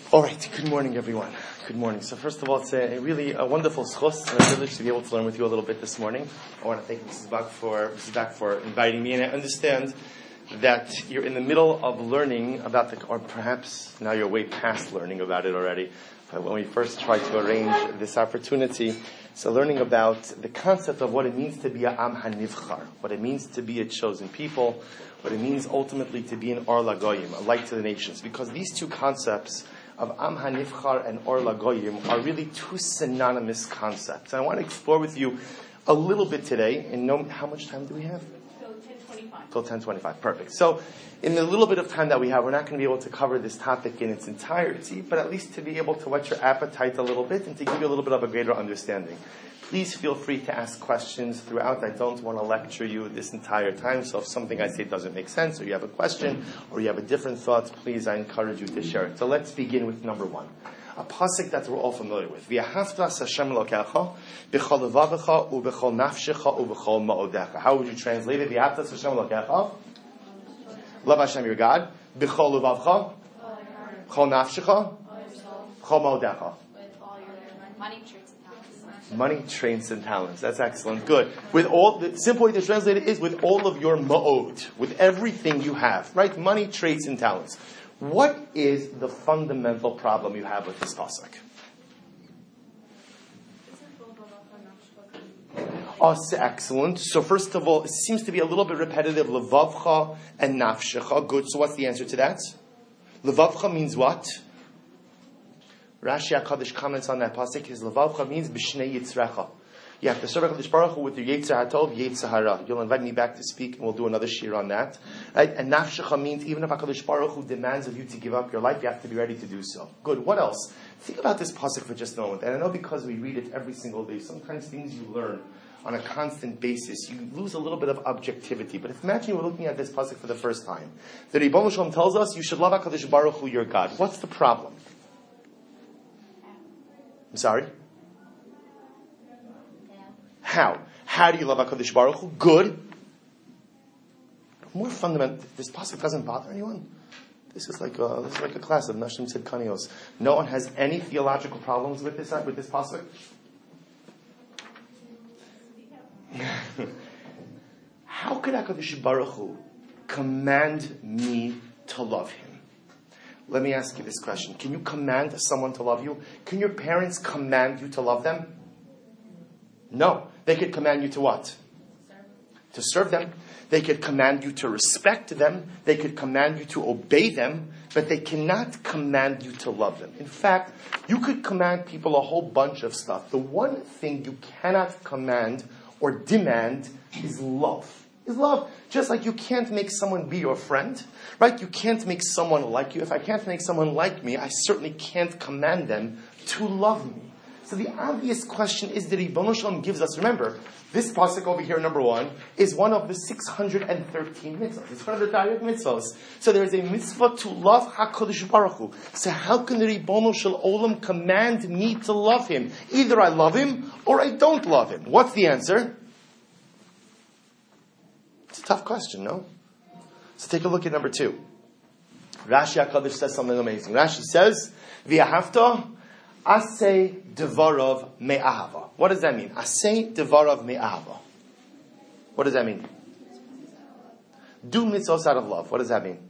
All right, good morning, everyone. Good morning. So first of all, it's a really wonderful schus and a privilege to be able to learn with you a little bit this morning. I want to thank Mrs. Bach for inviting me, and I understand that you're in the middle of learning about or perhaps now you're way past learning about it already. But when we first tried to arrange this opportunity, so learning about the concept of what it means to be a Am HaNivchar, what it means to be a chosen people, what it means ultimately to be an Or LaGoyim, a light to the nations. Because these two concepts of Am HaNivchar and Or LaGoyim are really two synonymous concepts. And I want to explore with you a little bit today. And how much time do we have? Till 10:25. Perfect. So in the little bit of time that we have, we're not going to be able to cover this topic in its entirety, but at least to be able to whet your appetite a little bit and to give you a little bit of a greater understanding. Please feel free to ask questions throughout. I don't want to lecture you this entire time, so if something I say doesn't make sense, or you have a question, or you have a different thought, please, I encourage you to share it. So let's begin with number one. A pasuk that we're all familiar with. V'ahavta Hashem Elokecha b'chol levavecha u'b'chol nafshecha u'b'chol ma'odecha. How would you translate it? V'ahavta Hashem Elokecha. Love Hashem your God. B'chol levavecha. B'chol nafshecha. B'chol ma'odecha. Money, traits, and talents. That's excellent. Good. With all, the simple way to translate it is with all of your ma'od, with everything you have, right? Money, traits, and talents. What is the fundamental problem you have with this pasuk? Oh, excellent. So first of all, it seems to be a little bit repetitive. Levavcha and nafshecha. Good. So what's the answer to that? Levavcha means what? Rashi HaKadosh comments on that pasuk. His levavcha means b'shnei yitzrecha. You have to serve HaKadosh Baruch Hu with your Yetzer HaTov, Yetzer Hara. You'll invite me back to speak and we'll do another shir on that. Right? And Nafshecha means even if HaKadosh Baruch Hu demands of you to give up your life, you have to be ready to do so. Good. What else? Think about this pasuk for just a moment. And I know because we read it every single day, sometimes things you learn on a constant basis, you lose a little bit of objectivity. But imagine you were looking at this pasuk for the first time. The Ribono Shel Olam tells us you should love HaKadosh Baruch Hu, your God. What's the problem? I'm sorry? How? How do you love HaKadosh Baruch Hu? Good. More fundamental, this pasuk doesn't bother anyone. This is like a class of Nashim Tzidkanios. No one has any theological problems with this pasuk? How could HaKadosh Baruch Hu command me to love Him? Let me ask you this question. Can you command someone to love you? Can your parents command you to love them? No. They could command you to what? To serve them. They could command you to respect them. They could command you to obey them. But they cannot command you to love them. In fact, you could command people a whole bunch of stuff. The one thing you cannot command or demand is love. Is love. Just like you can't make someone be your friend, right? You can't make someone like you. If I can't make someone like me, I certainly can't command them to love me. So the obvious question is that Ribono Shel Olam gives us, remember, this pasuk over here, number one, is one of the 613 mitzvahs. It's one of the direct mitzvahs. So there is a mitzvah to love HaKadosh Baruch Hu. So how can the Ribono Shel Olam command me to love Him? Either I love Him or I don't love Him. What's the answer? It's a tough question, no? So take a look at number 2. Rashi HaKadosh says something amazing. Rashi says, V'ahavta aseh devarov me'ahava. What does that mean? Aseh devarov me'ahava. What does that mean? Do mitzvos out of love. What does that mean?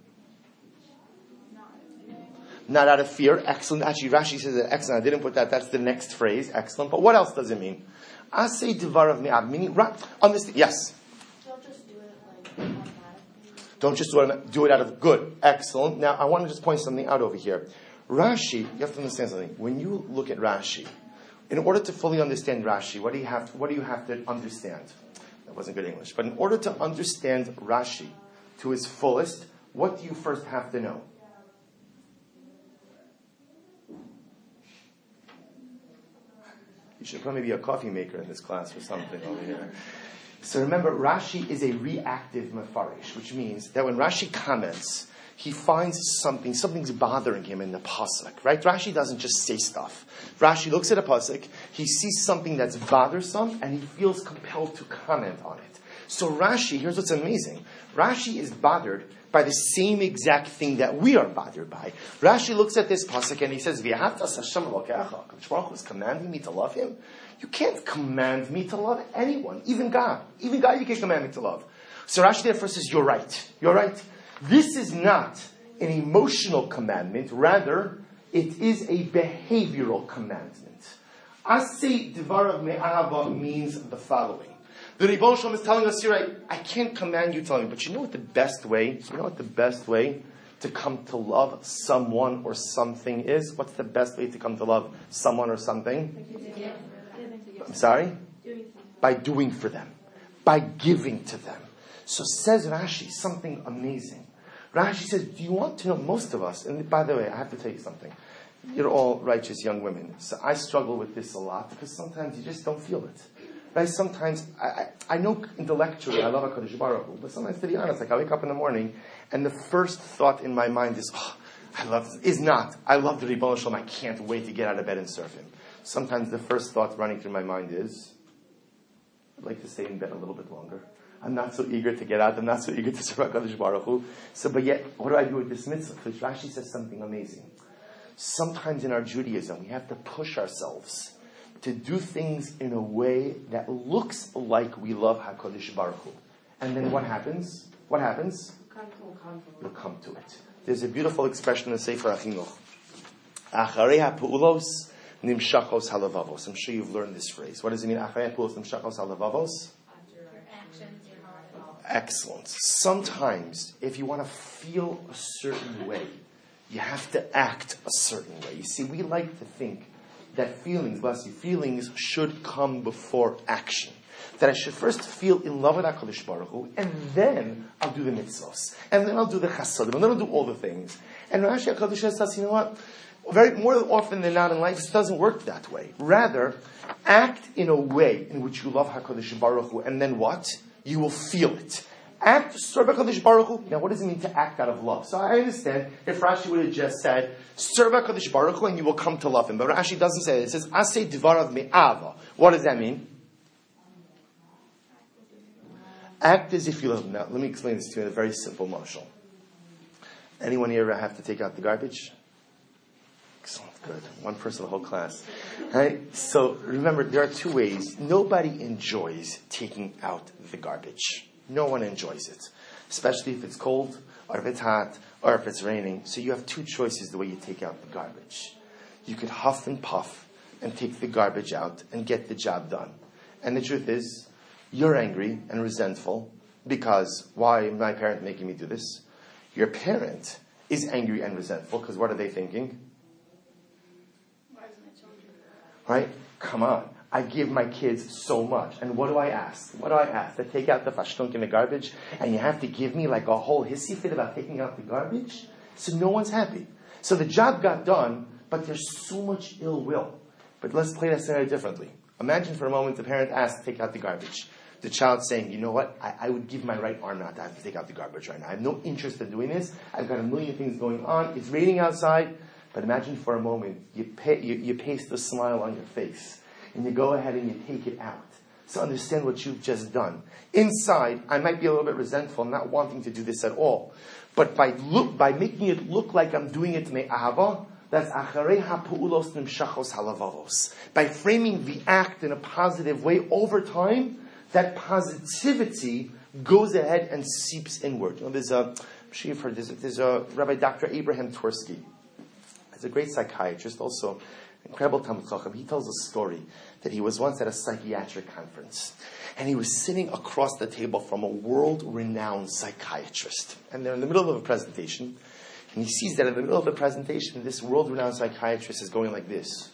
Not out of fear. Excellent. Actually, Rashi says that excellent. I didn't put that. That's the next phrase. Excellent. But what else does it mean? Aseh devarov me'ahava. Meaning, understand. Yes. Don't just do it out of good. Excellent. Now, I want to just point something out over here. Rashi, you have to understand something. When you look at Rashi, in order to fully understand Rashi, what do you have to understand? That wasn't good English. But in order to understand Rashi to his fullest, what do you first have to know? You should probably be a coffee maker in this class or something over here. So remember, Rashi is a reactive mefarish, which means that when Rashi comments, he finds something's bothering him in the pasuk, right? Rashi doesn't just say stuff. Rashi looks at a pasuk, he sees something that's bothersome, and he feels compelled to comment on it. So Rashi, here's what's amazing. Rashi is bothered by the same exact thing that we are bothered by. Rashi looks at this pasuk and he says, "V'ahavtas Hashem Elokecha." HaKadosh Baruch Hu is commanding me to love Him. You can't command me to love anyone, even God. Even God you can command me to love. So Rashi therefore says, you're right. You're right. This is not an emotional commandment. Rather, it is a behavioral commandment. Asay Devarav Me'ahava means the following. The Ribono Shel Olam is telling us, you're right, I can't command you to love me, but you know what the best way to come to love someone or something is? What's the best way to come to love someone or something? I'm sorry? By doing for them. By giving to them. So says Rashi something amazing. Rashi says, do you want to know, most of us, and by the way, I have to tell you something. You're all righteous young women. So I struggle with this a lot because sometimes you just don't feel it. Right? Sometimes, I know intellectually I love HaKadosh Baruch Hu, but sometimes to be honest, like I wake up in the morning and the first thought in my mind is, I love the Ribono Shel Olam, I can't wait to get out of bed and serve Him. Sometimes the first thought running through my mind is, I'd like to stay in bed a little bit longer. I'm not so eager to get out. I'm not so eager to serve HaKadosh Baruch Hu. So, but yet, what do I do with this mitzvah? Because Rashi says something amazing. Sometimes in our Judaism, we have to push ourselves to do things in a way that looks like we love HaKadosh Baruch Hu. And then what happens? What happens? You'll come to it. There's a beautiful expression in the Sefer HaChinuch. Acharei ha'pu'ulos nimshachos halavavos. I'm sure you've learned this phrase. What does it mean? Acharei ha'pu'ulos nimshachos halavavos? Excellent. Sometimes, if you want to feel a certain way, you have to act a certain way. You see, we like to think that feelings should come before action. That I should first feel in love with HaKadosh Baruch Hu, and then I'll do the mitzvos, and then I'll do the chasadim, and then I'll do all the things. And Rashi HaKadosh says, you know what? More often than not in life, it doesn't work that way. Rather, act in a way in which you love HaKadosh Baruch Hu, and then what? You will feel it. Act, serve HaKadosh Baruch Hu. Now, what does it mean to act out of love? So I understand if Rashi would have just said, serve HaKadosh Baruch Hu and you will come to love Him. But Rashi doesn't say it. It says, Asay Devarav Me'ava. What does that mean? Act as if you love Him. Now, let me explain this to you in a very simple mashal. Anyone here ever have to take out the garbage? Excellent, good. One person, the whole class. Right? So remember, there are two ways. Nobody enjoys taking out the garbage. No one enjoys it. Especially if it's cold, or if it's hot, or if it's raining. So you have two choices the way you take out the garbage. You could huff and puff and take the garbage out and get the job done. And the truth is, you're angry and resentful because why is my parent making me do this? Your parent is angry and resentful because what are they thinking? Right? Come on. I give my kids so much. And what do I ask? What do I ask? To take out the fashtunk in the garbage? And you have to give me like a whole hissy fit about taking out the garbage? So no one's happy. So the job got done, but there's so much ill will. But let's play that scenario differently. Imagine for a moment the parent asks to take out the garbage. The child saying, you know what? I would give my right arm not to have to take out the garbage right now. I have no interest in doing this. I've got a million things going on. It's raining outside. But imagine for a moment, you paste a smile on your face. And you go ahead and you take it out. So understand what you've just done. Inside, I might be a little bit resentful, not wanting to do this at all. But by making it look like I'm doing it me'ahava, that's acharei ha'pu'ulos nimshachos halavavos. By framing the act in a positive way over time, that positivity goes ahead and seeps inward. You know, I'm sure you've heard this. There's a Rabbi Dr. Abraham Twersky. He's a great psychiatrist, also incredible Talmid Chacham. He tells a story that he was once at a psychiatric conference, and he was sitting across the table from a world-renowned psychiatrist. And they're in the middle of a presentation, and he sees that in the middle of the presentation, this world-renowned psychiatrist is going like this,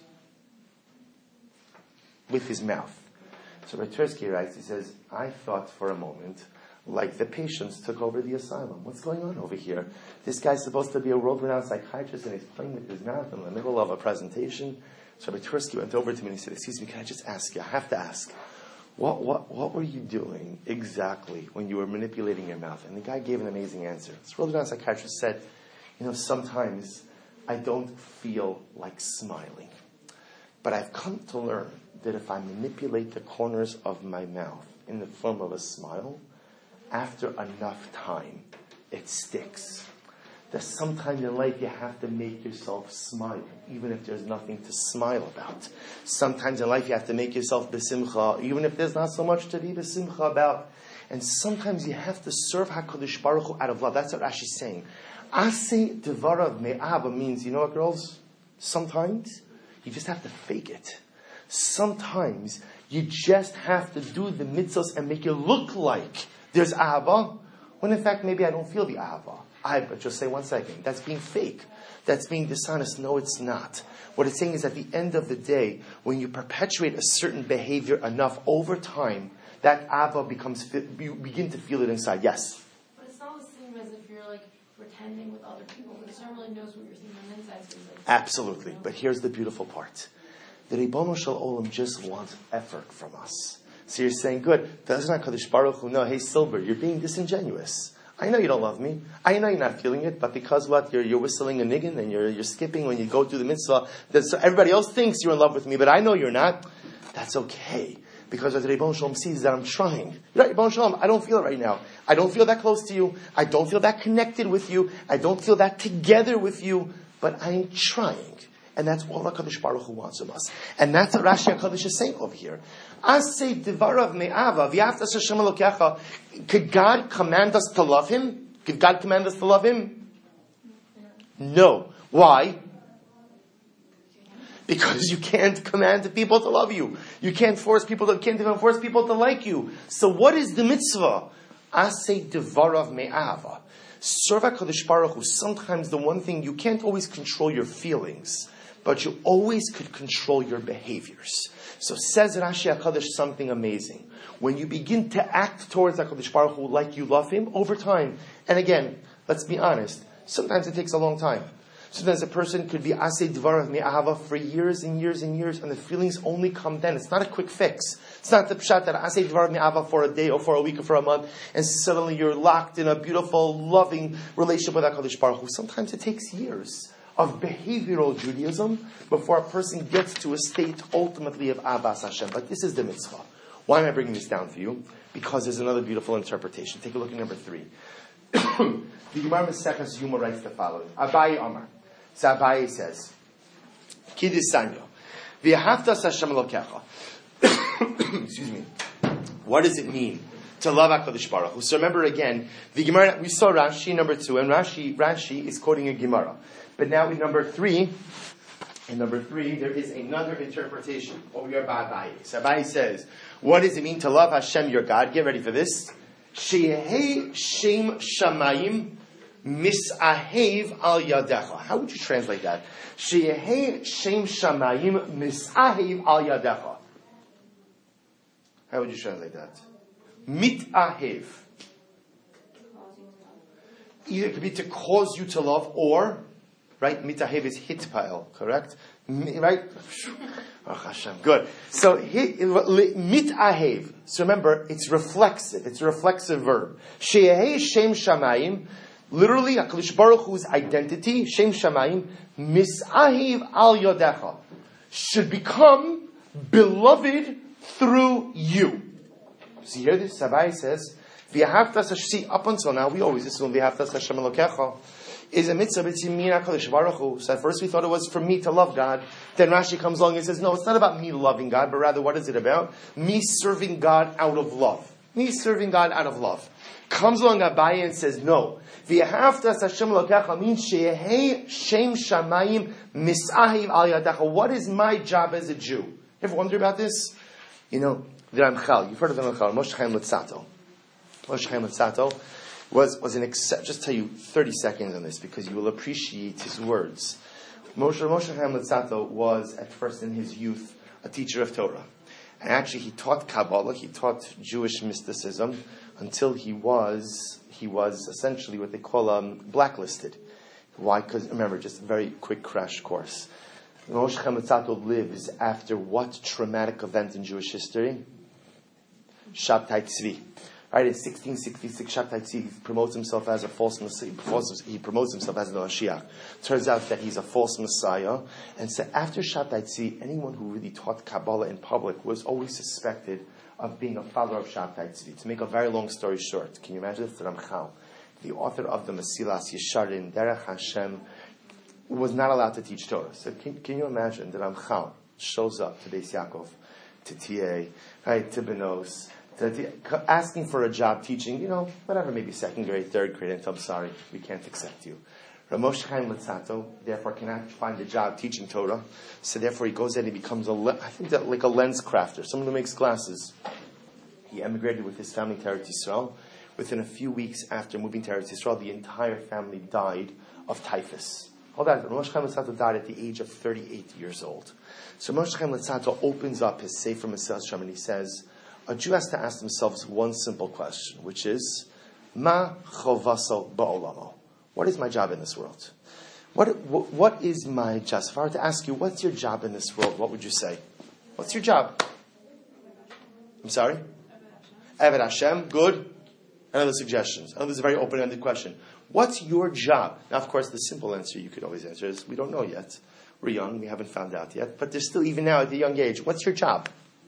with his mouth. So Twersky writes, he says, I thought for a moment, like the patients took over the asylum. What's going on over here? This guy's supposed to be a world-renowned psychiatrist, and he's playing with his mouth in the middle of a presentation. So Rabbi Twersky went over to me and he said, excuse me, can I just ask you? I have to ask. What were you doing exactly when you were manipulating your mouth? And the guy gave an amazing answer. This world-renowned psychiatrist said, sometimes I don't feel like smiling. But I've come to learn that if I manipulate the corners of my mouth in the form of a smile, after enough time, it sticks. That sometimes in life you have to make yourself smile, even if there's nothing to smile about. Sometimes in life you have to make yourself besimcha, even if there's not so much to be besimcha about. And sometimes you have to serve HaKadosh Baruch Hu out of love. That's what Rashi's saying. Aseh devarav me'ava means, you know what, girls? Sometimes you just have to fake it. Sometimes you just have to do the mitzvahs and make it look like there's ahava, when in fact maybe I don't feel the ahava. But just say 1 second. That's being fake. That's being dishonest. No, it's not. What it's saying is at the end of the day, when you perpetuate a certain behavior enough over time, that ahava becomes, you begin to feel it inside. Yes? But it's not the same as if you're like pretending with other people, because no one really knows what you're thinking on the inside. So like, absolutely. But here's the beautiful part. The Ribono Shel Olam just wants effort from us. So you're saying, good, doesn't HaKadosh Baruch Hu know, hey, Silver, you're being disingenuous. I know you don't love me. I know you're not feeling it, but because what? You're whistling a niggin and you're skipping when you go through the mitzvah. So everybody else thinks you're in love with me, but I know you're not. That's okay. Because what the Ribono Shel Olam sees that I'm trying. Right, Ribono Shel Olam, I don't feel it right now. I don't feel that close to you. I don't feel that connected with you. I don't feel that together with you. But I'm trying. And that's all HaKadosh Baruch Hu wants from us. And that's what Rashi HaKadosh is saying over here. Aseh devarav me'ava v'yaftas Hashem Elokecha. Could God command us to love Him? Could God command us to love Him? No. Why? Because you can't command people to love you. You can't can't even force people to like you. So what is the mitzvah? Aseh devarav me'ava. Serve HaKadosh Baruch Hu. Sometimes the one thing, you can't always control your feelings, but you always could control your behaviors. So says Rashi HaKadosh something amazing. When you begin to act towards HaKadosh Baruch Hu like you love Him over time, and again, let's be honest, sometimes it takes a long time. Sometimes a person could be aseh dvarav me'ahava for years and years and years, and the feelings only come then. It's not a quick fix. It's not the pshat that aseh dvarav me'ahava for a day or for a week or for a month, and suddenly you're locked in a beautiful, loving relationship with HaKadosh Baruch Hu. Sometimes it takes years of behavioral Judaism before a person gets to a state ultimately of Abbas Hashem. But this is the mitzvah. Why am I bringing this down for you? Because there's another beautiful interpretation. Take a look at number 3. The Gemara Maseches Yuma writes the following. Abaye Amar. So Abaye says, Kiddush Sanyo, v'ahavtas Hashem Elokecha. Excuse me. What does it mean to love HaKadosh Baruch Hu? So remember again, the Gemara, we saw Rashi number 2, and Rashi is quoting a Gemara. But now in number 3, there is another interpretation. What we are by Abaye. So Abaye says, what does it mean to love Hashem your God? Get ready for this. Sheyehei Shem Shamayim Misahev Al Yadecha. How would you translate that? Sheyehei Shem Shamayim Misahev Al Yadecha. How would you translate that? Mitahev. Either it could be to cause you to love, or, right, mitahev is hitpael, correct? Right? Oh, Hashem. Good. So, mitahev. So remember, it's reflexive. It's a reflexive verb. Sheyehei Shem Shamayim. Literally, HaKadosh Baruch Hu's identity, Shem Shamayim, misahev al yodecha, should become beloved through you. So here this Abaye says, v'yahavtas, see, up until now, we always assume v'yahavtas Hashem Elokecha is a mitzvah between me and HaKadosh Baruch Hu. So at first we thought it was for me to love God. Then Rashi comes along and says, no, it's not about me loving God, but rather what is it about? Me serving God out of love. Me serving God out of love. Comes along Abaye and says, no. V'yahavtas Hashem Elokecha means sheyehei Shem Shamayim misahiv al yadecha. What is my job as a Jew? You ever wonder about this? You know, the Ramchal, you've heard of the Ramchal, Moshe Chaim Luzzatto. Moshe Chaim Luzzatto was an just tell you 30 seconds on this because you will appreciate his words. Moshe Chaim Luzzatto was at first in his youth a teacher of Torah. And actually he taught Kabbalah, he taught Jewish mysticism until he was essentially what they call blacklisted. Why? Because remember, just a very quick crash course. Moshe Chaim Luzzatto lives after what traumatic event in Jewish history? Shabtai Tzvi. Right, in 1666, Shabtai Tzvi promotes himself as a false Messiah. He promotes himself as the Mashiach. Turns out that he's a false Messiah. And so after Shabtai Tzvi, anyone who really taught Kabbalah in public was always suspected of being a follower of Shabtai Tzvi. To make a very long story short, can you imagine this? The Ramchal. the author of the Mesilas Yesharim, Derech Hashem, was not allowed to teach Torah. So can you imagine that Ramchal shows up to Beis Yaakov, to TA, right, to Benos, asking for a job teaching, whatever, maybe second grade, third grade, and I'm sorry, we can't accept you. Ramosh Chaim Litzato, therefore, cannot find a job teaching Torah. So therefore, he goes in and he becomes like a lens crafter, someone who makes glasses. He emigrated with his family to Eretz Yisrael. Within a few weeks after moving to Eretz Yisrael, the entire family died of typhus. Hold on, Ramosh Chaim Litzato died at the age of 38 years old. So Ramosh Chaim Litzato opens up his Sefer Mesilas Yesharim and he says, a Jew has to ask themselves one simple question, which is, Ma chovaso ba'olamo? What is my job in this world? What is my job? If I were to ask you, what's your job in this world, what would you say? What's your job? I'm sorry? Eved Hashem, good. Another suggestions. This is a very open-ended question. What's your job? Now, of course, the simple answer you could always answer is, we don't know yet. We're young, we haven't found out yet. But there's still, even now at the young age, what's your job?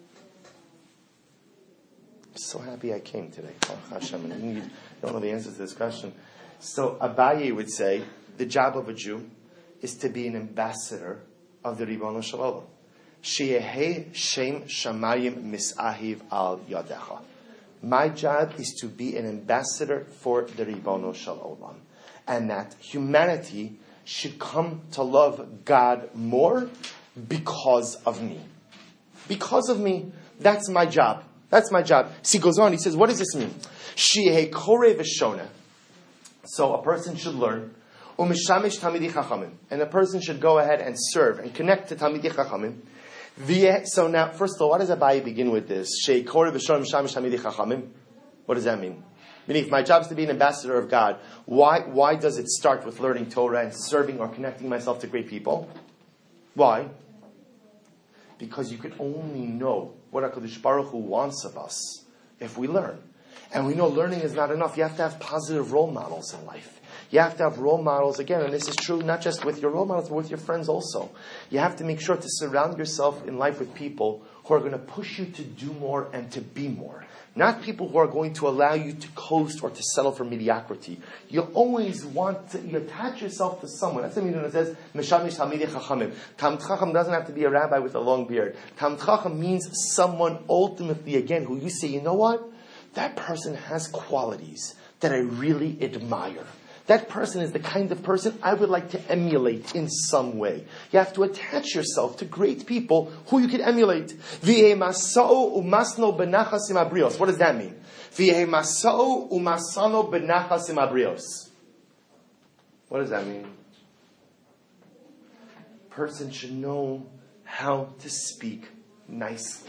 I'm so happy I came today. Oh, Hashem, you don't know the answer to this question. So Abaye would say, the job of a Jew is to be an ambassador of the Ribono Shel Olam. Sheyehe Shem Shamayim Misahiv Al Yadecha. My job is to be an ambassador for the Ribono Shel Olam. And that humanity should come to love God more because of me. Because of me. That's my job. That's my job. So he goes on, he says, what does this mean? Sheyehe Koreh V'Shoneh. So a person should learn, umishamish tamidei chachamim, and a person should go ahead and serve and connect to tamidei chachamim. So now, first of all, what does Abaye begin with this? Sheikore v'shon mishamish tamidei chachamim. What does that mean? Meaning, if my job is to be an ambassador of God, why does it start with learning Torah and serving or connecting myself to great people? Why? Because you can only know what HaKadosh Baruch Hu wants of us if we learn. And we know learning is not enough. You have to have positive role models in life. You have to have role models, again, and this is true not just with your role models, but with your friends also. You have to make sure to surround yourself in life with people who are going to push you to do more and to be more. Not people who are going to allow you to coast or to settle for mediocrity. You always want to, you attach yourself to someone. That's the meaning when it says, Meshamish Talmidei Chachamim. Talmid Chacham doesn't have to be a rabbi with a long beard. Talmid Chacham means someone ultimately, again, who you say, you know what? That person has qualities that I really admire. That person is the kind of person I would like to emulate in some way. You have to attach yourself to great people who you can emulate. What does that mean? What does that mean? Person should know how to speak nicely.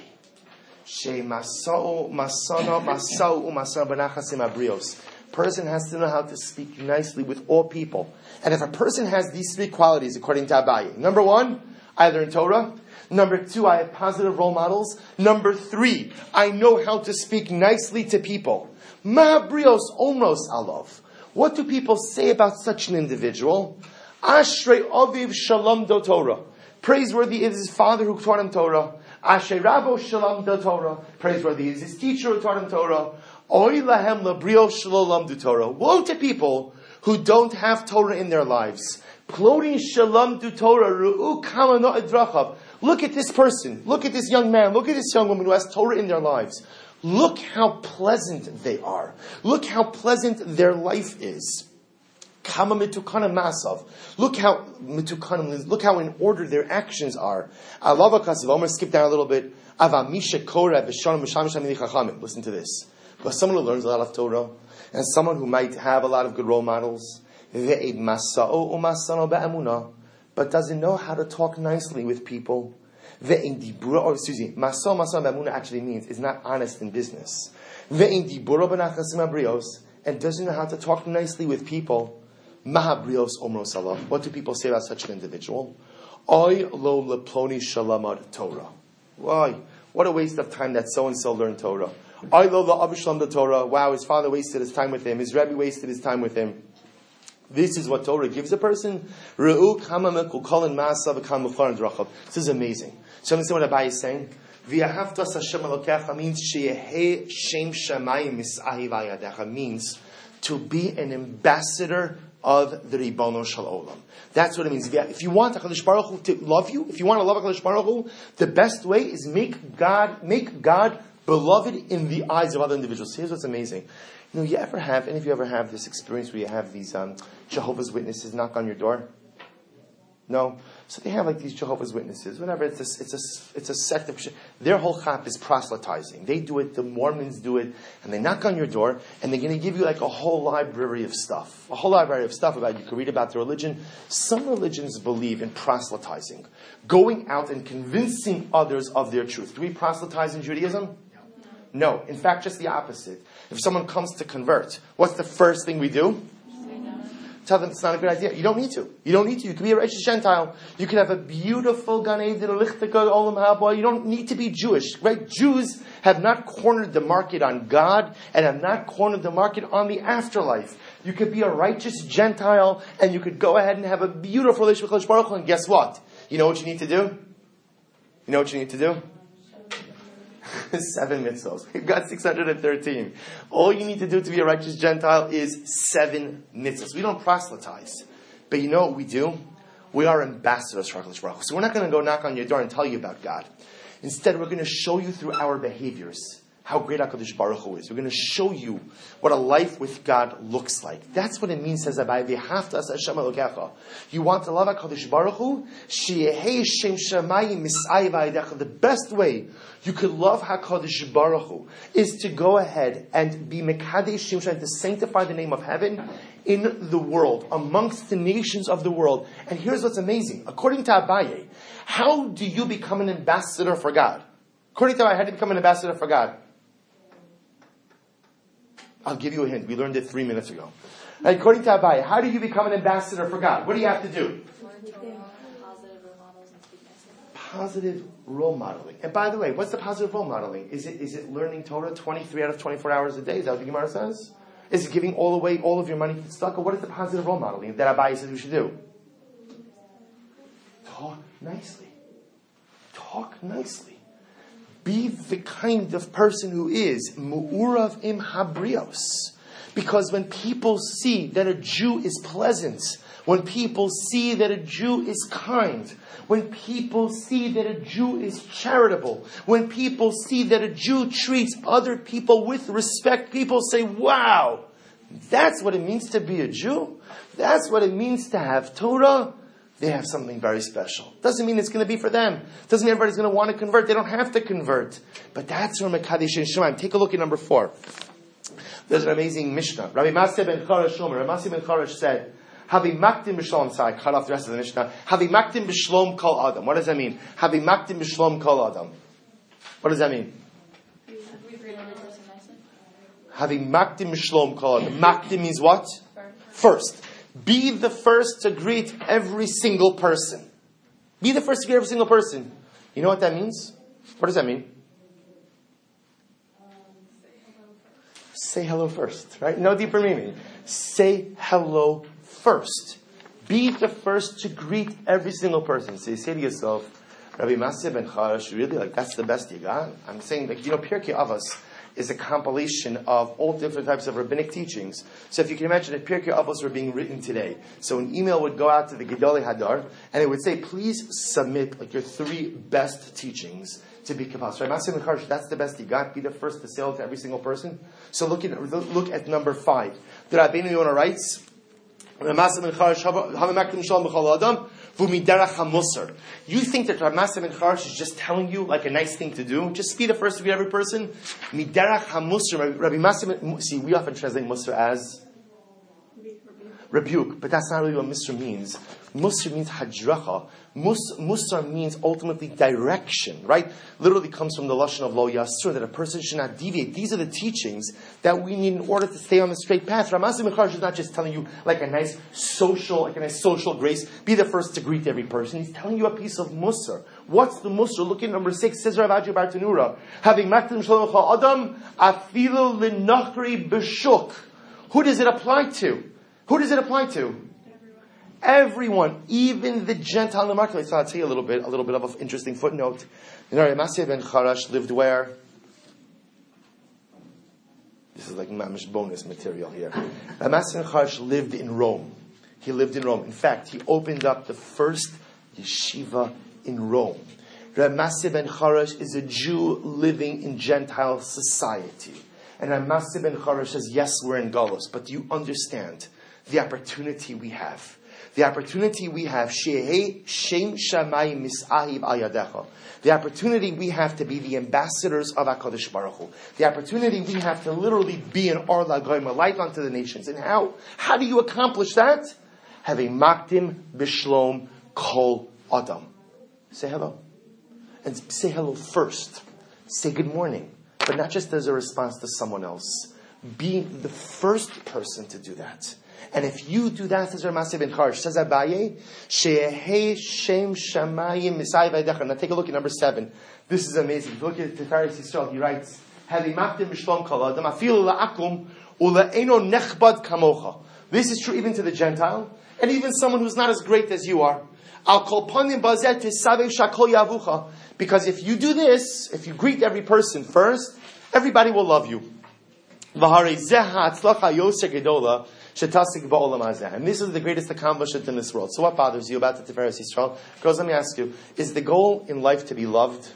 Person has to know how to speak nicely with all people. And if a person has these three qualities, according to Abaye, number one, I learn Torah. Number two, I have positive role models. Number three, I know how to speak nicely to people. Ma'abrios omros alov. What do people say about such an individual? Ashrei aviv shalom do Torah. Praiseworthy is his father who taught him Torah. Asher Rabo Shalom do Torah. Praiseworthy is his teacher who taught him Torah. Oy lahem labrio shalom do Torah. Woe to people who don't have Torah in their lives. Plodin shalom do Torah. Ru'u kama no edrachav. Look at this person. Look at this young man. Look at this young woman who has Torah in their lives. Look how pleasant they are. Look how pleasant their life is. Kama mitukanim masav. Look how mitukanim. Look how in order their actions are. Alava kasiv. I'm going to skip down a little bit. Avamisha korah v'shanim mishamish hamidei chachamim. Listen to this. But someone who learns a lot of Torah and someone who might have a lot of good role models, but doesn't know how to talk nicely with people. Maso actually means is not honest in business. And doesn't know how to talk nicely with people. What do people say about such an individual? Why? What a waste of time that so-and-so learned Torah. Wow, his father wasted his time with him. His Rebbe wasted his time with him. This is what Torah gives a person. This is amazing. So understand what Abaye is saying? Means to be an ambassador of the Ribono Shel Olam. That's what it means. If you want HaKadosh Baruch Hu to love you, if you want to love HaKadosh Baruch Hu, the best way is make God beloved in the eyes of other individuals. Here's what's amazing. Any of you ever have this experience where you have these Jehovah's Witnesses knock on your door? No? So they have like these Jehovah's Witnesses, whatever, it's a sect of, their whole chap is proselytizing. They do it, the Mormons do it, and they knock on your door, and they're going to give you like a whole library of stuff. About, you can read about the religion. Some religions believe in proselytizing, going out and convincing others of their truth. Do we proselytize in Judaism? No. In fact, just the opposite. If someone comes to convert, what's the first thing we do? Tell them it's not a good idea. You don't need to. You can be a righteous Gentile. You can have a beautiful Gan Eden, Lichtika, Olam Haba. You don't need to be Jewish, right? Jews have not cornered the market on God and have not cornered the market on the afterlife. You could be a righteous Gentile and you could go ahead and have a beautiful relationship with Kadosh Baruch Hu, and guess what? You know what you need to do? 7 mitzvahs. We've got 613. All you need to do to be a righteous Gentile is 7 mitzvahs. We don't proselytize. But you know what we do? We are ambassadors for HaKadosh Baruch Hu. So we're not going to go knock on your door and tell you about God. Instead, we're going to show you through our behaviors how great HaKadosh Baruch Hu is. We're going to show you what a life with God looks like. That's what it means, says Abai, v'ahavta es Hashem Elokecha. You want to love HaKadosh Baruch Hu? Sheyehei Shem Shamayim Mis'ai v'ayidecha. The best way you could love HaKadosh Baruch Hu is to go ahead and be Mekadesh Shem Shamayim, to sanctify the name of heaven in the world, amongst the nations of the world. And here's what's amazing. According to Abaye, how do you become an ambassador for God? According to Abaye, how do you become an ambassador for God? I'll give you a hint. We learned it 3 minutes ago. Right, according to Abaye, how do you become an ambassador for God? What do you have to do? Positive role modeling. And by the way, what's the positive role modeling? Is it learning Torah 23 out of 24 hours a day? Is that what the Gemara says? Is it giving all of your money to tzedakah? What is the positive role modeling that Abaye says we should do? Talk nicely. Be the kind of person who is mu'urav im habrios. Because when people see that a Jew is pleasant, when people see that a Jew is kind, when people see that a Jew is charitable, when people see that a Jew treats other people with respect, people say, wow, that's what it means to be a Jew. That's what it means to have Torah. They have something very special. Doesn't mean it's going to be for them. Doesn't mean everybody's going to want to convert. They don't have to convert. But that's from Mekadesh Shemaim. Take a look at number 4. There's an amazing Mishnah. Rabbi Maseh ben Charash Shomer. Rabbi Maseh ben Charash said, Havi maktim b'shlom. Sorry, I cut off the rest of the Mishnah. Havi maktim b'shlom kol adam. What does that mean? Havi maktim b'shlom kol adam. What does that mean? Havi maktim b'shlom kol adam. Maktim means what? First. Be the first to greet every single person. Be the first to greet every single person. You know what that means? What does that mean? Say hello first, right? No deeper meaning. Say hello first. Be the first to greet every single person. So you say to yourself, Rabbi Maseh ben Charash, really, like, that's the best you got? I'm saying, like, Pirkei Avos is a compilation of all different types of rabbinic teachings. So if you can imagine, if Pirkei Avos were being written today, so an email would go out to the Gedolei Hadar, and it would say, please submit like your 3 best teachings to be compiled. Right? Maseh ben Charash, that's the best you got. Be the first to say it to every single person. So look at number 5. The Rabbeinu Yonah writes, Maseh ben Charash, Hamamaktim Shalom B'chol Adam, V'miderach HaMusar. You think that Maseh ben Charash is just telling you like a nice thing to do? Just be the first to greet every person? Miderach HaMusar. Rabbi Maseh ben, see, we often translate Musar as rebuke, but that's not really what Musar means. Musar means hadracha. Musar means ultimately direction, right? Literally comes from the lashon of lo yasur, that a person should not deviate. These are the teachings that we need in order to stay on the straight path. Rabbi Maseh ben Charash is not just telling you like a nice social grace. Be the first to greet every person. He's telling you a piece of musar. What's the musar? Look at number 6. Says Rav Aji Bar Tanura, having maktim shalom chal adam afilu linachri b'shuk. Who does it apply to? Everyone, even the Gentile in the marketplace. So I'll tell you a little bit of an interesting footnote. Maseh ben Charash lived where? This is like mamish bonus material here. Rav Masya ben Charash lived in Rome. He lived in Rome. In fact, he opened up the first yeshiva in Rome. Rav Masya ben Charash is a Jew living in Gentile society. And Rav Masya ben Charash says, yes, we're in Galus, but do you understand the opportunity we have? The opportunity we have, Shehei Shem Shamayim Mis'ahib Ayadecha. The opportunity we have to be the ambassadors of HaKadosh Baruch Hu. The opportunity we have to literally be an Or LaGoyim, a light unto the nations. And how? How do you accomplish that? Have a Makdim Bishlom Kol Adam. Say hello. And say hello first. Say good morning. But not just as a response to someone else. Be the first person to do that. And if you do that, says Rav Masya ben Charash, says Abaye, Shehei Shem Shamayim Misai Vaydecha. Now take a look at number 7. This is amazing. If you look at Tiferes Yisrael, he writes, Hali Makdim B'Shlom Kol Adam, Afilu La'akum, U'La'eno Nechbad Kamocha. This is true even to the Gentile, and even someone who's not as great as you are. Al Kol Panim Bazeh Tisavei Shakol Yavucha. Because if you do this, if you greet every person first, everybody will love you. V'harei Zeh Ha'atzlacha Yoser Gedola. And this is the greatest accomplishment in this world. So what bothers you about the Tiferes Yisrael? Girls, let me ask you, is the goal in life to be loved?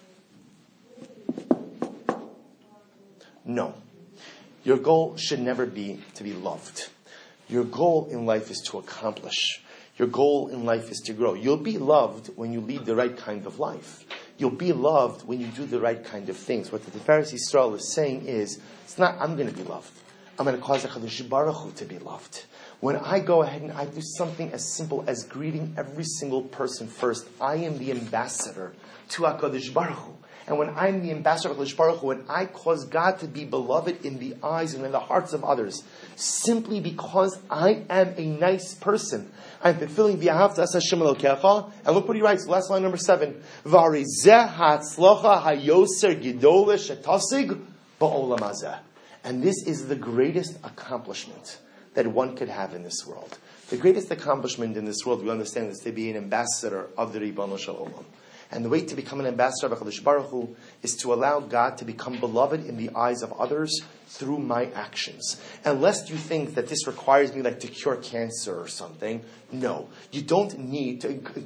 No. Your goal should never be to be loved. Your goal in life is to accomplish. Your goal in life is to grow. You'll be loved when you lead the right kind of life. You'll be loved when you do the right kind of things. What the Tiferes Yisrael is saying is, it's not, I'm going to be loved. I'm going to cause HaKadosh Baruch Hu to be loved. When I go ahead and I do something as simple as greeting every single person first, I am the ambassador to HaKadosh Baruch Hu. And when I'm the ambassador of HaKadosh Baruch Hu, and I cause God to be beloved in the eyes and in the hearts of others, simply because I am a nice person, I'm fulfilling V'ahavta es Hashem Elokecha. And look what he writes, last line, number 7. V'arizeh ha'atzlocha ha'yoser gidole shetasig ba'olam hazeh. And this is the greatest accomplishment that one could have in this world. The greatest accomplishment in this world, we understand, is to be an ambassador of the Ribono Shel Olam. And the way to become an ambassador of HaKadosh Baruch Hu is to allow God to become beloved in the eyes of others through my actions. And lest you think that this requires me like to cure cancer or something, no. You don't need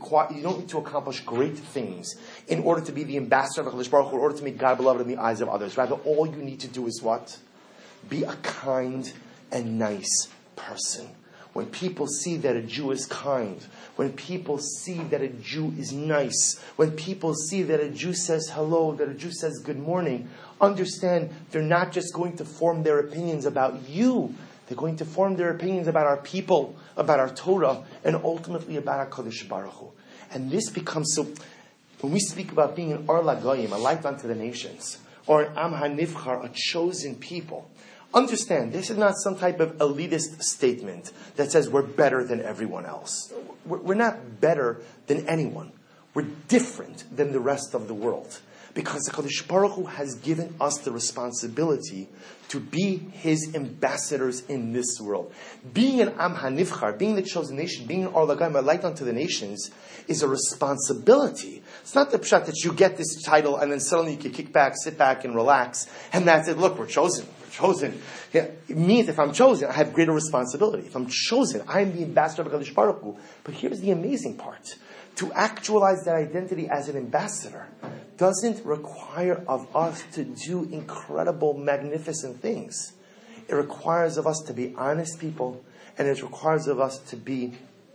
to accomplish great things in order to be the ambassador of HaKadosh Baruch Hu, in order to make God beloved in the eyes of others. Rather, all you need to do is what? Be a kind and nice person. When people see that a Jew is kind, when people see that a Jew is nice, when people see that a Jew says hello, that a Jew says good morning, understand they're not just going to form their opinions about you. They're going to form their opinions about our people, about our Torah, and ultimately about HaKadosh Baruch Hu. And this becomes so, when we speak about being an Or LaGoyim, a light unto the nations, or an Am HaNivchar, a chosen people, understand, this is not some type of elitist statement that says we're better than everyone else. We're not better than anyone. We're different than the rest of the world. Because the HaKadosh Baruch Hu has given us the responsibility to be His ambassadors in this world. Being an Am HaNivchar, being the chosen nation, being an Or LaGoyim, a light unto the nations, is a responsibility. It's not the pshat that you get this title and then suddenly you can kick back, sit back and relax, and that's it. Look, we're chosen. Chosen. Yeah, it means if I'm chosen, I have greater responsibility. If I'm chosen, I'm the ambassador of HaKadosh Baruch Hu. But here's the amazing part. To actualize that identity as an ambassador doesn't require of us to do incredible, magnificent things. It requires of us to be honest people, and it requires of us to be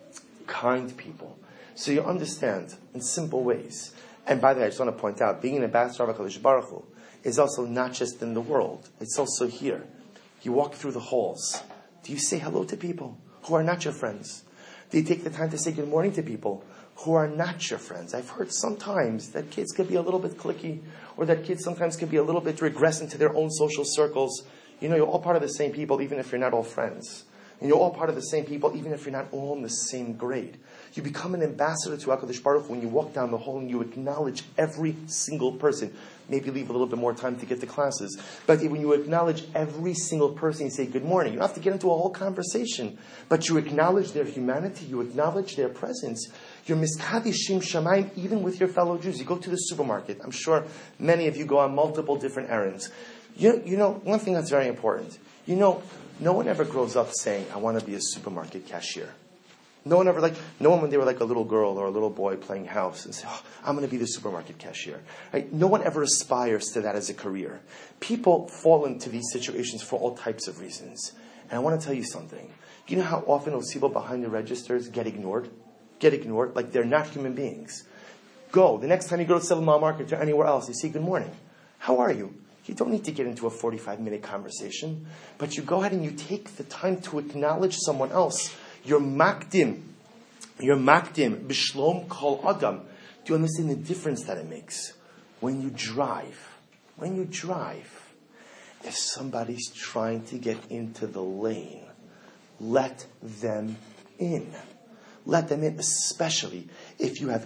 kind people. So you understand, in simple ways. And by the way, I just want to point out, being an ambassador of HaKadosh Baruch Hu is also not just in the world. It's also here. You walk through the halls. Do you say hello to people who are not your friends? Do you take the time to say good morning to people who are not your friends? I've heard sometimes that kids could be a little bit cliquey, or that kids sometimes could be a little bit regress into their own social circles. You know, you're all part of the same people, even if you're not all friends. And you're all part of the same people, even if you're not all in the same grade. You become an ambassador to HaKadosh Baruch Hu when you walk down the hall and you acknowledge every single person. Maybe leave a little bit more time to get to classes. But when you acknowledge every single person, you say good morning. You don't have to get into a whole conversation. But you acknowledge their humanity. You acknowledge their presence. You're miskadishim shamayim even with your fellow Jews. You go to the supermarket. I'm sure many of you go on multiple different errands. You know, one thing that's very important. You know, no one ever grows up saying, I want to be a supermarket cashier. No one when they were like a little girl or a little boy playing house and say, I'm going to be the supermarket cashier. Right? No one ever aspires to that as a career. People fall into these situations for all types of reasons. And I want to tell you something. You know how often those people behind the registers get ignored? Like they're not human beings. Go. The next time you go to Silma Market or anywhere else, you say, good morning. How are you? You don't need to get into a 45-minute conversation. But you go ahead and you take the time to acknowledge someone else. You're makdim, bishlom kol adam. Do you understand the difference that it makes? When you drive, if somebody's trying to get into the lane, let them in. Let them in, especially if you have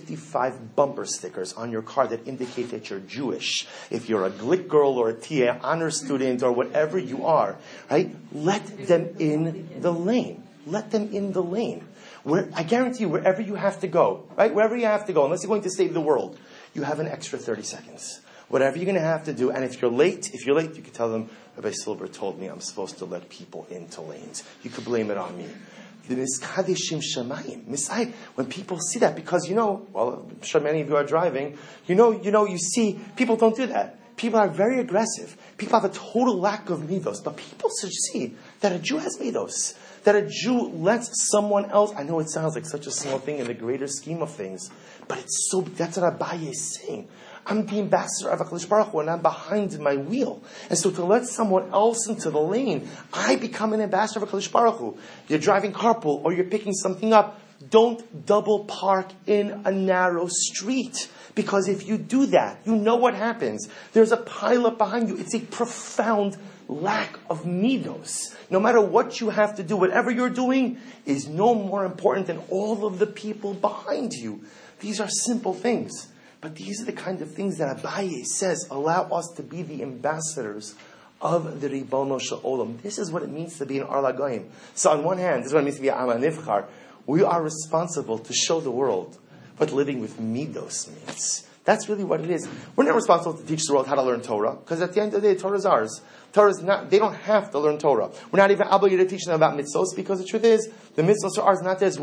55 bumper stickers on your car that indicate that you're Jewish. If you're a Glick girl or a TA honor student or whatever you are, right? Let them in the lane. Let them in the lane. I guarantee you, wherever you have to go, right? Wherever you have to go, unless you're going to save the world, you have an extra 30 seconds. Whatever you're going to have to do, and if you're late, you can tell them, Rabbi Silver told me I'm supposed to let people into lanes. You could blame it on me. The miskadeshim shemayim. When people see that, because I'm sure many of you are driving, you see, people don't do that. People are very aggressive. People have a total lack of midos. But people should see that a Jew has midos. That a Jew lets someone else, I know it sounds like such a small thing in the greater scheme of things, but that's what Abaye is saying. I'm the ambassador of HaKadosh Baruch Hu and I'm behind my wheel. And so to let someone else into the lane, I become an ambassador of HaKadosh Baruch Hu. You're driving carpool or you're picking something up. Don't double park in a narrow street. Because if you do that, you know what happens. There's a pileup behind you. It's a profound lack of midos. No matter what you have to do, whatever you're doing is no more important than all of the people behind you. These are simple things. But these are the kind of things that Abaye says allow us to be the ambassadors of the Ribono Shel Olam. This is what it means to be an Or LaGoyim. So on one hand, this is what it means to be an Am HaNivchar. We are responsible to show the world what living with midos means. That's really what it is. We're not responsible to teach the world how to learn Torah, because at the end of the day, Torah is ours. They don't have to learn Torah. We're not even obligated to teach them about mitzvos, because the truth is, the mitzvos are ours, not theirs.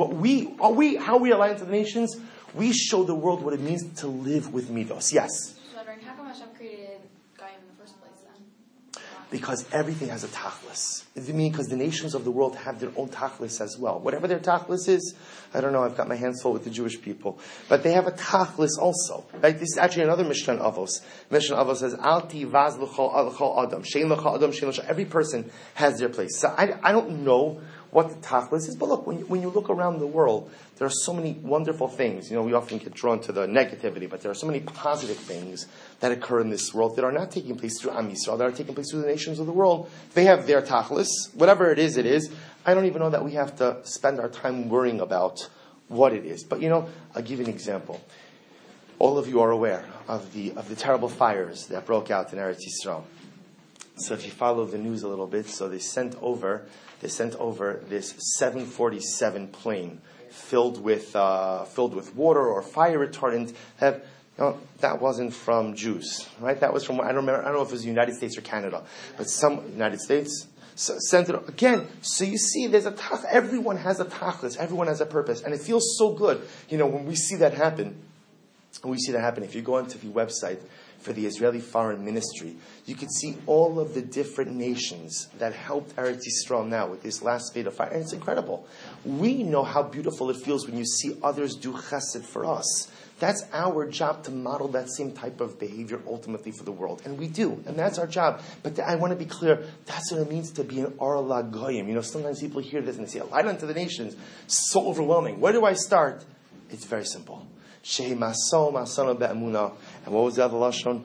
How we align to the nations, we show the world what it means to live with midos. Yes? I'm wondering, how come Hashem created Goyim in the first place then? Because everything has a tachlis. Because the nations of the world have their own tachlis as well. Whatever their tachlis is, I don't know, I've got my hands full with the Jewish people. But they have a tachlis also. Right? This is actually another Mishnah Avos. Mishnah Avos says, Alti vaz l'chol adam. Shein l'chol adam, shein l'chol. Every person has their place. So I don't know what the tachlis is, but look, when you look around the world, there are so many wonderful things. We often get drawn to the negativity, but there are so many positive things that occur in this world that are not taking place through Am Yisrael, that are taking place through the nations of the world. They have their tachlis. Whatever it is, it is. I don't even know that we have to spend our time worrying about what it is. But I'll give you an example. All of you are aware of the terrible fires that broke out in Eretz Yisrael. So if you follow the news a little bit, so they sent over this 747 plane filled with water or fire retardant. That wasn't from Jews, right? That was from, I don't know if it was the United States or Canada, but some United States sent it again. So you see, there's everyone has a tachlis, everyone has a purpose, and it feels so good, when we see that happen. If you go onto the website for the Israeli Foreign Ministry, you can see all of the different nations that helped Eretz Yisrael now with this last spate of fire. And it's incredible. We know how beautiful it feels when you see others do chesed for us. That's our job to model that same type of behavior ultimately for the world. And we do. And that's our job. But I want to be clear, that's what it means to be an Or LaGoyim. Sometimes people hear this and they say, a light unto the nations. So overwhelming. Where do I start? It's very simple. And what was the other lashon?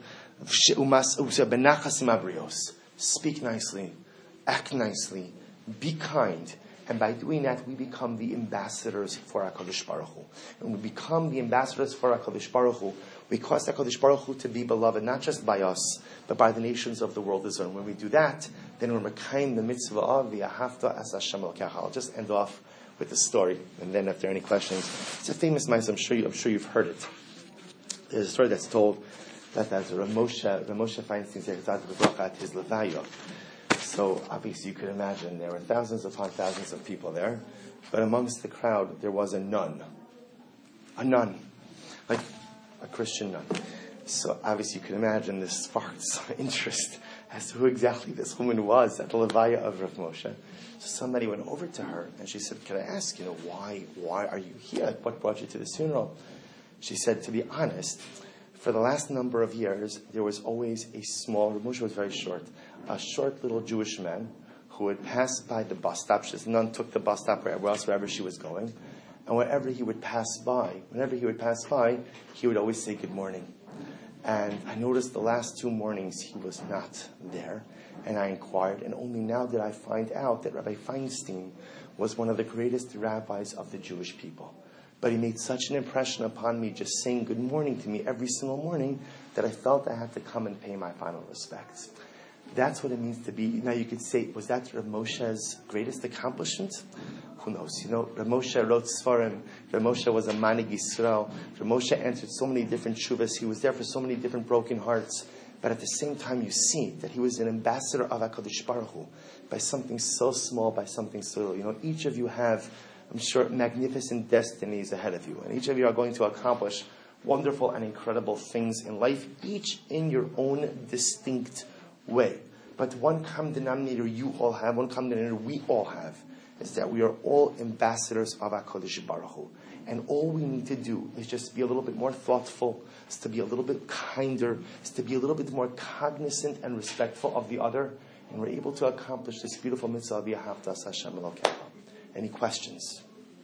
Speak nicely, act nicely, be kind, and by doing that, we become the ambassadors for HaKadosh Baruch Hu. And we become the ambassadors for HaKadosh Baruch Hu. We cause HaKadosh Baruch Hu to be beloved not just by us, but by the nations of the world as well. When we do that, then we're mekayim the mitzvah of v'ahavta as Hashem Elokecha. I'll just end off with the story, and then if there are any questions, it's a famous mitzvah. I'm sure you've heard it. There's a story that's told that as Rav Moshe Feinstein said at his levaya. So obviously you could imagine there were thousands upon thousands of people there, but amongst the crowd there was a nun, like a Christian nun. So obviously you can imagine this sparked some interest as to who exactly this woman was at the levaya of Rav Moshe. So somebody went over to her and she said, "Can I ask, why are you here? Like, what brought you to this funeral?" She said, "To be honest, for the last number of years, there was always Rav Moshe was very short, a short little Jewish man who would pass by the bus stop. His nun took the bus stop wherever she was going. And whenever he would pass by, he would always say good morning. And I noticed the last 2 mornings he was not there. And I inquired, and only now did I find out that Rabbi Feinstein was one of the greatest rabbis of the Jewish people. But he made such an impression upon me just saying good morning to me every single morning that I felt I had to come and pay my final respects." That's what it means to be. Now you could say, was that Rav Moshe's greatest accomplishment? Who knows? Rav Moshe wrote Sfarim. Rav Moshe was a Manig Yisrael. Rav Moshe answered so many different shuvas. He was there for so many different broken hearts. But at the same time, you see that he was an ambassador of HaKadosh Baruch Hu by something so small, by something so little. Each of you have, I'm sure, magnificent destinies ahead of you. And each of you are going to accomplish wonderful and incredible things in life, each in your own distinct way. But one common denominator you all have, one common denominator we all have, is that we are all ambassadors of HaKadosh Baruch Hu. And all we need to do is just be a little bit more thoughtful, is to be a little bit kinder, is to be a little bit more cognizant and respectful of the other. And we're able to accomplish this beautiful mitzvah of V'ahavta Hashem Elokecha. Any questions?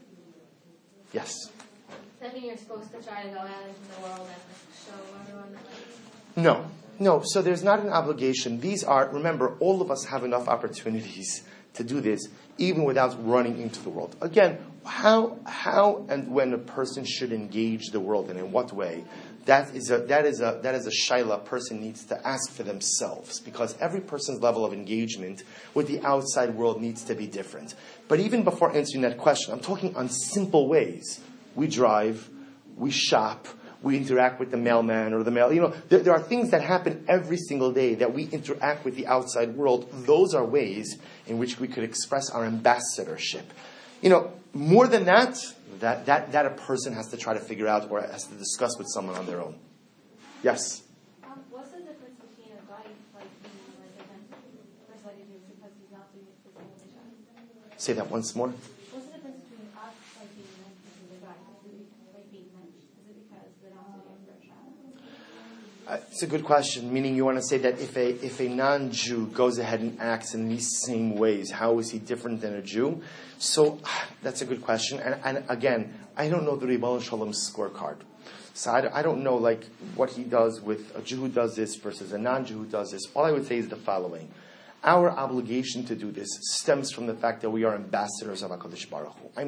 Yes? Does that mean you're supposed to try to go out into the world and show everyone that No, so there's not an obligation. Remember, all of us have enough opportunities to do this, even without running into the world. Again, how and when a person should engage the world and in what way, that is a shaila a person needs to ask for themselves, because every person's level of engagement with the outside world needs to be different. But even before answering that question, I'm talking on simple ways. We drive, we shop, we interact with the mailman or the mail. There are things that happen every single day that we interact with the outside world. Those are ways in which we could express our ambassadorship. More than that a person has to try to figure out or has to discuss with someone on their own. Yes? What's the difference between a guy being against the first lady because he's not doing it for the child? Say that once more. What's the difference between us being mentioned and the guy being mentioned? Is it because they're not doing it for a child? It's a good question, meaning you want to say that if a non-Jew goes ahead and acts in these same ways, how is he different than a Jew? So that's a good question. And again, I don't know the Ribbon Shalom's scorecard. So I don't know what he does with a Jew who does this versus a non-Jew who does this. All I would say is the following. Our obligation to do this stems from the fact that we are ambassadors of HaKadosh Baruch Hu.